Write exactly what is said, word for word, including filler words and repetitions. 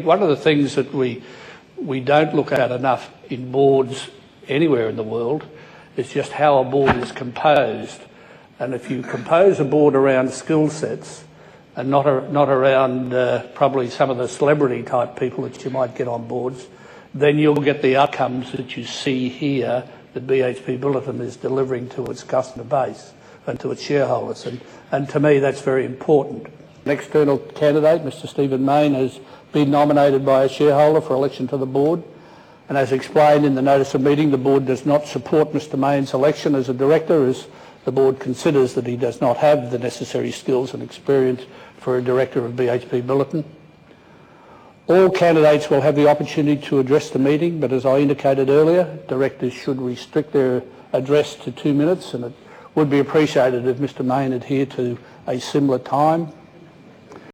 one of the things that we we don't look at enough in boards anywhere in the world is just how a board is composed. And if you compose a board around skill sets and not a, not around uh, probably some of the celebrity type people that you might get on boards, then you'll get the outcomes that you see here that B H P Billiton is delivering to its customer base and to its shareholders. And, and to me, that's very important. An external candidate, Mr Stephen Mayne, has been nominated by a shareholder for election to the board. And as explained in the notice of meeting, the board does not support Mr Mayne's election as a director, as the board considers that he does not have the necessary skills and experience for a director of B H P Billiton. All candidates will have the opportunity to address the meeting, but as I indicated earlier, directors should restrict their address to two minutes, and it would be appreciated if Mr Mayne adhered to a similar time